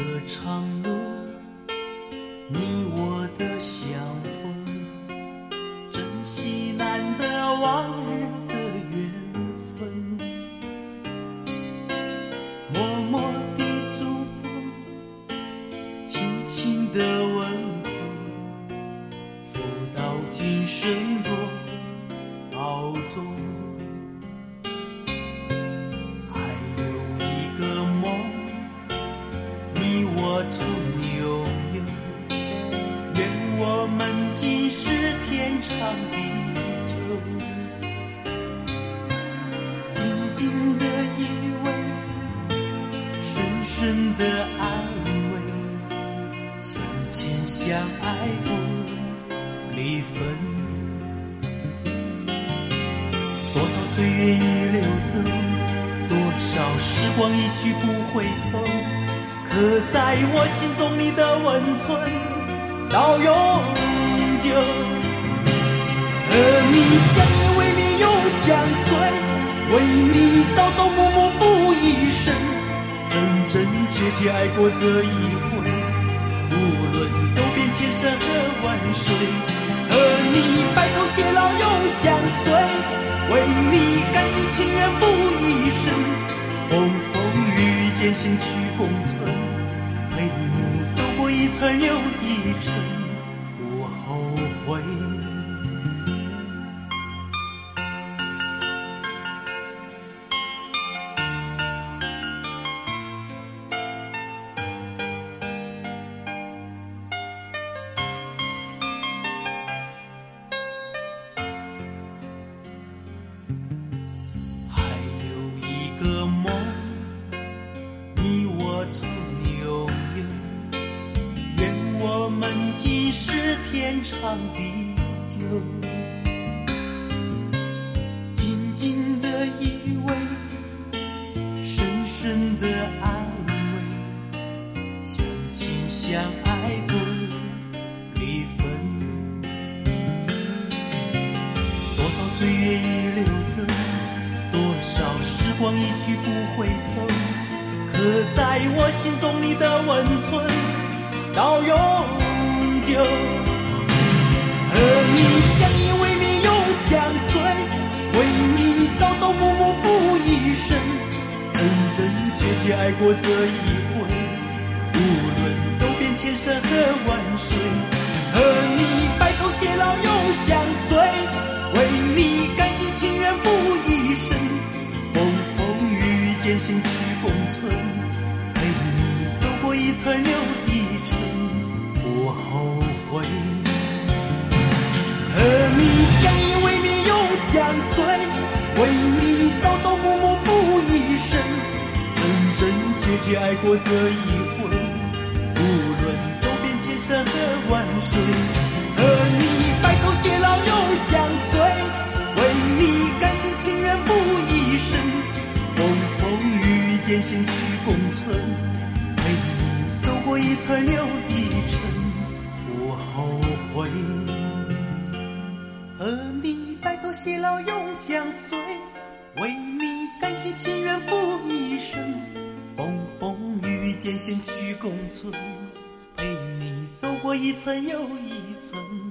的长路，你我的相逢，珍惜难得往日的缘分，默默地祝福，轻轻的问候，福到今生多保重。曾拥有，愿我们今世天长地久，静静的依偎，深深的安慰，相亲相爱不离分。多少岁月已流走，多少时光一去不回头，刻在我心中你的温存到永久，和你相依为命永相随，为你朝朝暮暮付一生，真真切切爱过这一回，无论走遍千山和万水，和你白头偕老永相随，为你甘心情愿付一生，风风雨雨艰辛去共存，陪你走过一程又一程，不后悔。还有一个梦，你我曾拥有，愿我们今世天长地久，静静的依偎，深深的安慰，相亲相爱不离分。多少岁月已流走，多少时光一去不回头，刻在我心中你的温存到永久，和你相依为命永相随，为你朝朝暮暮付一生，真真切切爱过这一回，无论走遍千山和万水，和你白头偕老永相随，为你甘心情愿付一生，风风雨雨艰辛去共存，陪你走过一程又一程，不后悔。和你相依为命永相随，为你朝朝暮暮付一生，真真切切爱过这一回，无论走遍千山和万水，和你白头偕老永相随，为你甘心情愿付一生，风风雨雨艰辛去共存，陪你走过一程又一程，不后悔。和你白头偕老永相随，为你甘心情愿付一生，风风雨雨艰辛去共存，陪你走过一程又一程。